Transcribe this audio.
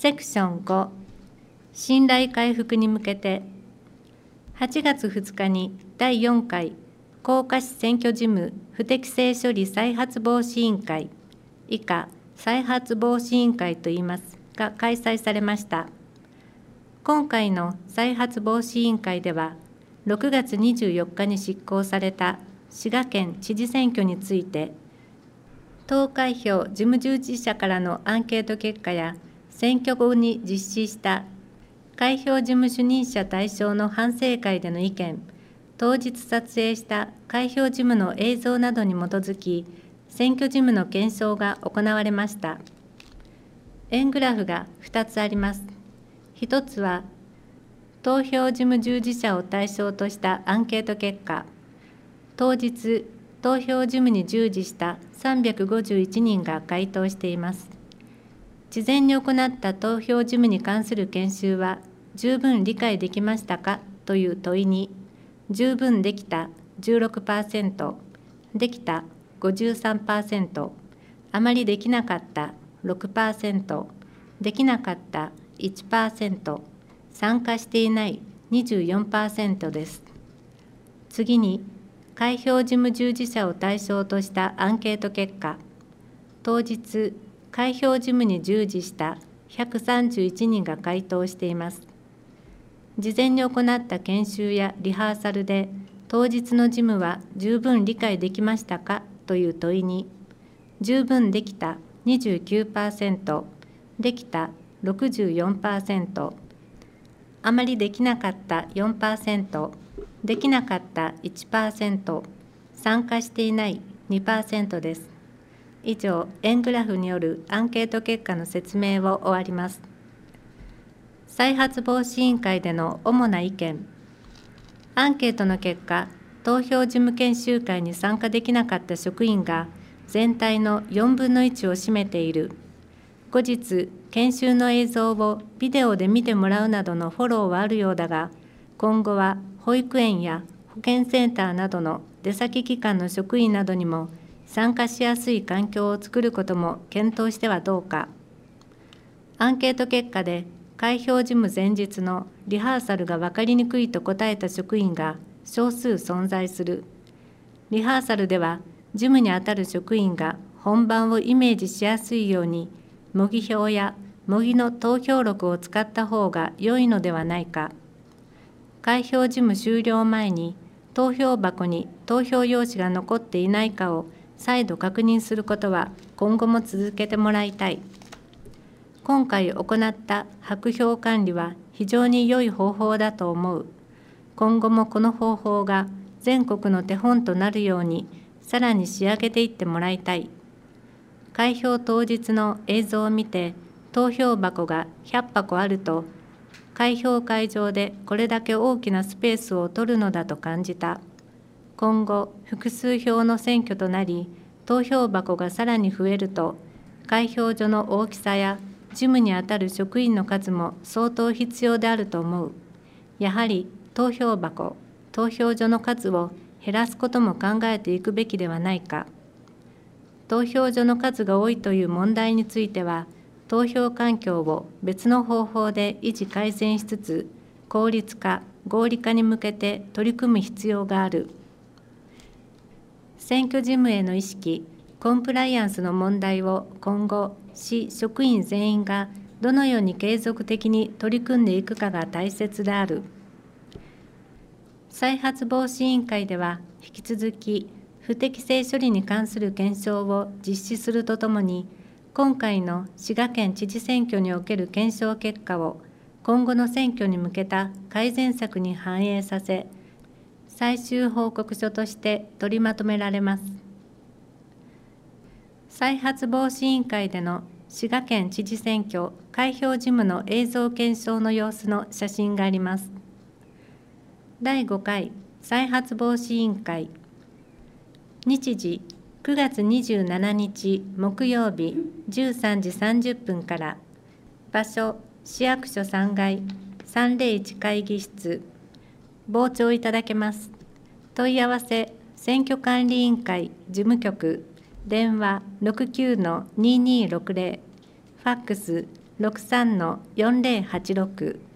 セクション5、信頼回復に向けて、8月2日に第4回甲賀市選挙事務不適正処理再発防止委員会、以下再発防止委員会といいますが開催されました。今回の再発防止委員会では、6月24日に執行された滋賀県知事選挙について、投開票事務従事者からのアンケート結果や、選挙後に実施した開票事務主任者対象の反省会での意見、当日撮影した開票事務の映像などに基づき、選挙事務の検証が行われました。円グラフが2つあります。1つは、投票事務従事者を対象としたアンケート結果、当日、投票事務に従事した351人が回答しています。事前に行った投票事務に関する研修は十分理解できましたかという問いに、十分できた 16%、できた 53%、あまりできなかった 6%、できなかった 1%、参加していない 24% です。次に、開票事務従事者を対象としたアンケート結果、当日、開票事務に従事した131人が回答しています。事前に行った研修やリハーサルで、当日の事務は十分理解できましたかという問いに、十分できた 29%、できた 64%、あまりできなかった 4%、できなかった 1%、参加していない 2% です。以上、円グラフによるアンケート結果の説明を終わります。再発防止委員会での主な意見。アンケートの結果、投票事務研修会に参加できなかった職員が全体の4分の1を占めている。後日、研修の映像をビデオで見てもらうなどのフォローはあるようだが、今後は保育園や保健センターなどの出先機関の職員などにも参加しやすい環境を作ることも検討してはどうか。アンケート結果で開票事務前日のリハーサルが分かりにくいと答えた職員が少数存在する。リハーサルでは事務にあたる職員が本番をイメージしやすいように模擬票や模擬の投票録を使った方が良いのではないか。開票事務終了前に投票箱に投票用紙が残っていないかを再度確認することは今後も続けてもらいたい。今回行った白票管理は非常に良い方法だと思う。今後もこの方法が全国の手本となるようにさらに仕上げていってもらいたい。開票当日の映像を見て投票箱が100箱あると開票会場でこれだけ大きなスペースを取るのだと感じた。今後、複数票の選挙となり、投票箱がさらに増えると、開票所の大きさや事務にあたる職員の数も相当必要であると思う。やはり投票箱、投票所の数を減らすことも考えていくべきではないか。投票所の数が多いという問題については、投票環境を別の方法で維持改善しつつ、効率化、合理化に向けて取り組む必要がある。選挙事務への意識、コンプライアンスの問題を今後、市職員全員がどのように継続的に取り組んでいくかが大切である。再発防止委員会では、引き続き不適正処理に関する検証を実施するとともに、今回の滋賀県知事選挙における検証結果を今後の選挙に向けた改善策に反映させ、最終報告書として取りまとめられます。再発防止委員会での滋賀県知事選挙開票事務の映像検証の様子の写真があります。第5回再発防止委員会、日時9月27日木曜日13時30分から、場所市役所3階301会議室、傍聴いただけます。問い合わせ選挙管理委員会事務局、電話 69-2260、ファックス 63-4086